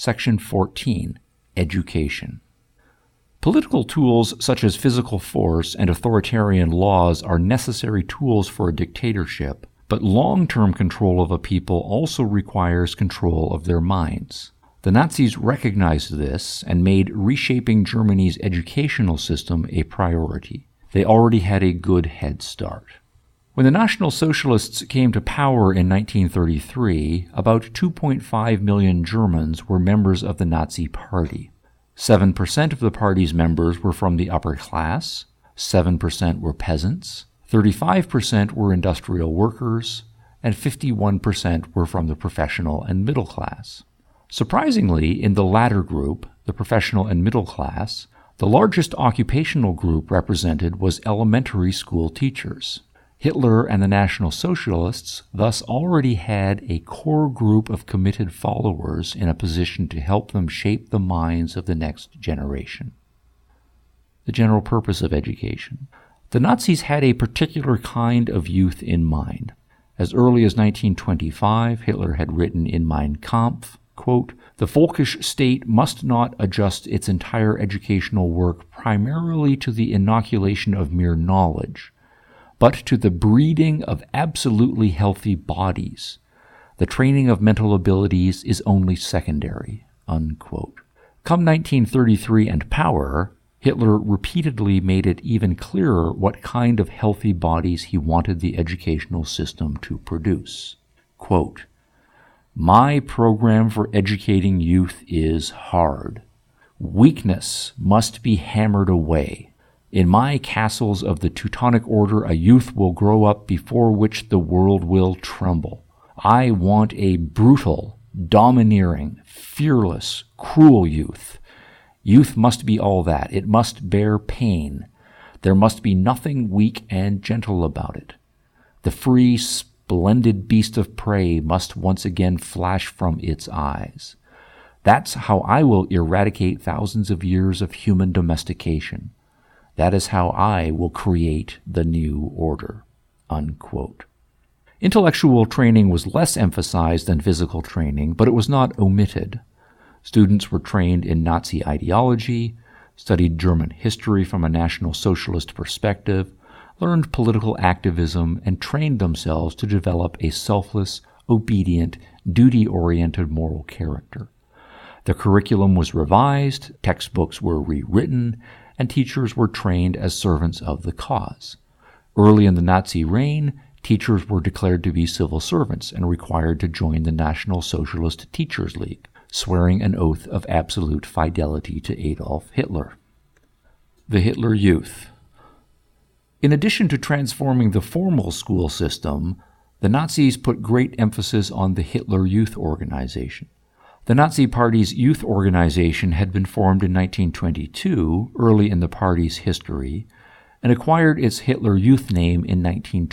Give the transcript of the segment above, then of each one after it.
Section 14, Education. Political tools such as physical force and authoritarian laws are necessary tools for a dictatorship, but long-term control of a people also requires control of their minds. The Nazis recognized this and made reshaping Germany's educational system a priority. They already had a good head start. When the National Socialists came to power in 1933, about 2.5 million Germans were members of the Nazi Party. 7% of the party's members were from the upper class, 7% were peasants, 35% were industrial workers, and 51% were from the professional and middle class. Surprisingly, in the latter group, the professional and middle class, the largest occupational group represented was elementary school teachers. Hitler and the National Socialists thus already had a core group of committed followers in a position to help them shape the minds of the next generation. The general purpose of education. The Nazis had a particular kind of youth in mind. As early as 1925, Hitler had written in Mein Kampf, quote, "The folkish state must not adjust its entire educational work primarily to the inoculation of mere knowledge, but to the breeding of absolutely healthy bodies. The training of mental abilities is only secondary." Unquote. Come 1933 and power, Hitler repeatedly made it even clearer what kind of healthy bodies he wanted the educational system to produce. Quote, "My program for educating youth is hard. Weakness must be hammered away. In my castles of the Teutonic Order, a youth will grow up before which the world will tremble. I want a brutal, domineering, fearless, cruel youth. Youth must be all that. It must bear pain. There must be nothing weak and gentle about it. The free, splendid beast of prey must once again flash from its eyes. That's how I will eradicate thousands of years of human domestication. That is how I will create the new order." Unquote. Intellectual training was less emphasized than physical training, but it was not omitted. Students were trained in Nazi ideology, studied German history from a National Socialist perspective, learned political activism, and trained themselves to develop a selfless, obedient, duty-oriented moral character. The curriculum was revised, textbooks were rewritten, and teachers were trained as servants of the cause. Early in the Nazi reign, teachers were declared to be civil servants and required to join the National Socialist Teachers League, swearing an oath of absolute fidelity to Adolf Hitler. The Hitler Youth. In addition to transforming the formal school system, the Nazis put great emphasis on the Hitler Youth Organization. The Nazi Party's youth organization had been formed in 1922, early in the party's history, and acquired its Hitler Youth name in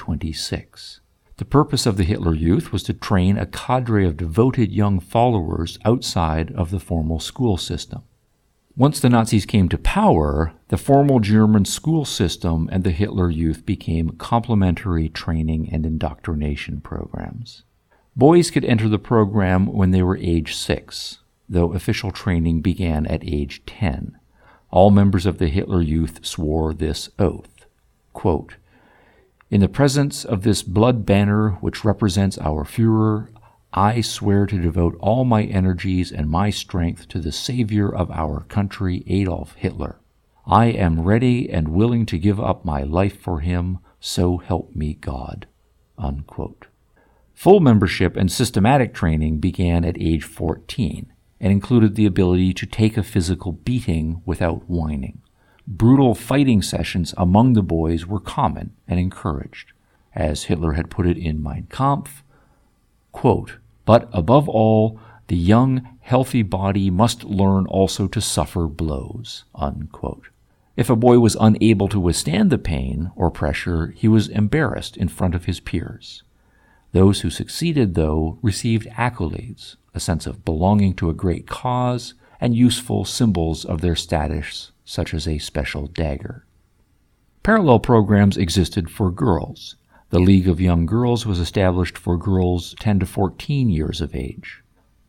1926. The purpose of the Hitler Youth was to train a cadre of devoted young followers outside of the formal school system. Once the Nazis came to power, the formal German school system and the Hitler Youth became complementary training and indoctrination programs. Boys could enter the program when they were age 6, though official training began at age 10. All members of the Hitler Youth swore this oath, quote, "In the presence of this blood banner which represents our Führer, I swear to devote all my energies and my strength to the savior of our country, Adolf Hitler. I am ready and willing to give up my life for him, so help me God." Unquote. Full membership and systematic training began at age 14 and included the ability to take a physical beating without whining. Brutal fighting sessions among the boys were common and encouraged. As Hitler had put it in Mein Kampf, quote, "But above all, the young, healthy body must learn also to suffer blows." Unquote. If a boy was unable to withstand the pain or pressure, he was embarrassed in front of his peers. Those who succeeded, though, received accolades, a sense of belonging to a great cause, and useful symbols of their status, such as a special dagger. Parallel programs existed for girls. The League of Young Girls was established for girls 10 to 14 years of age.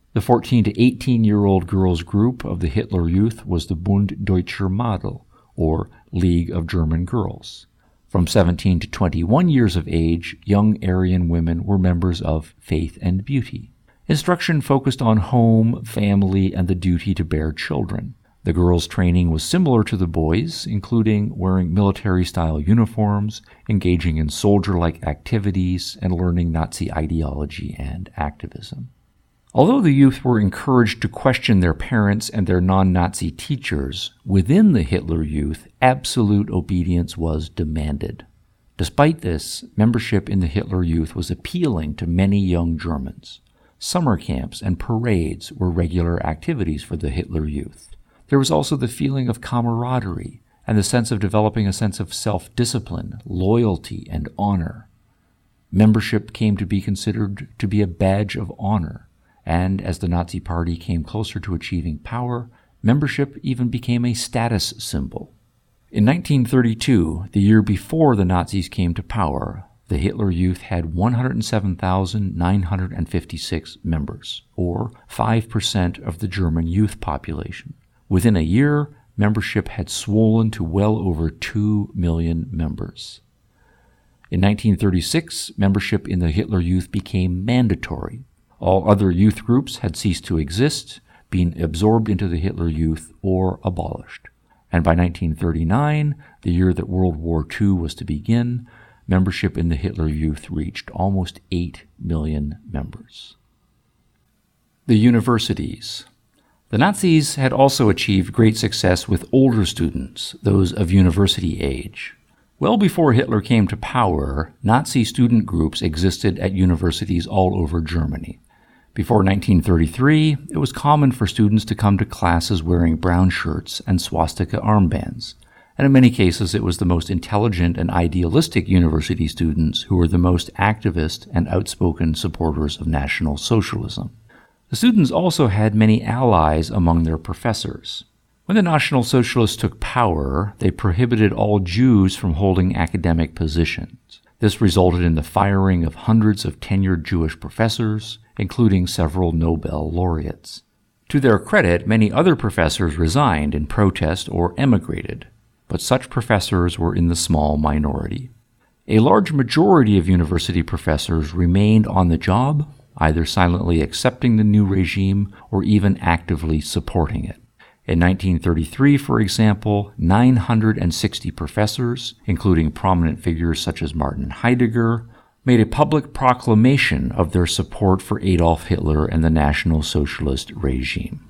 The 14 to 18-year-old girls group of the Hitler Youth was the Bund Deutscher Mädel, or League of German Girls. From 17 to 21 years of age, young Aryan women were members of Faith and Beauty. Instruction focused on home, family, and the duty to bear children. The girls' training was similar to the boys', including wearing military-style uniforms, engaging in soldier-like activities, and learning Nazi ideology and activism. Although the youth were encouraged to question their parents and their non-Nazi teachers, within the Hitler Youth, absolute obedience was demanded. Despite this, membership in the Hitler Youth was appealing to many young Germans. Summer camps and parades were regular activities for the Hitler Youth. There was also the feeling of camaraderie and the sense of developing a sense of self-discipline, loyalty, and honor. Membership came to be considered to be a badge of honor. And as the Nazi Party came closer to achieving power, membership even became a status symbol. In 1932, the year before the Nazis came to power, the Hitler Youth had 107,956 members, or 5% of the German youth population. Within a year, membership had swollen to well over 2 million members. In 1936, membership in the Hitler Youth became mandatory. All other youth groups had ceased to exist, being absorbed into the Hitler Youth, or abolished. And by 1939, the year that World War II was to begin, membership in the Hitler Youth reached almost 8 million members. The universities. The Nazis had also achieved great success with older students, those of university age. Well before Hitler came to power, Nazi student groups existed at universities all over Germany. Before 1933, it was common for students to come to classes wearing brown shirts and swastika armbands, and in many cases it was the most intelligent and idealistic university students who were the most activist and outspoken supporters of National Socialism. The students also had many allies among their professors. When the National Socialists took power, they prohibited all Jews from holding academic positions. This resulted in the firing of hundreds of tenured Jewish professors, including several Nobel laureates. To their credit, many other professors resigned in protest or emigrated, but such professors were in the small minority. A large majority of university professors remained on the job, either silently accepting the new regime or even actively supporting it. In 1933, for example, 960 professors, including prominent figures such as Martin Heidegger, made a public proclamation of their support for Adolf Hitler and the National Socialist regime.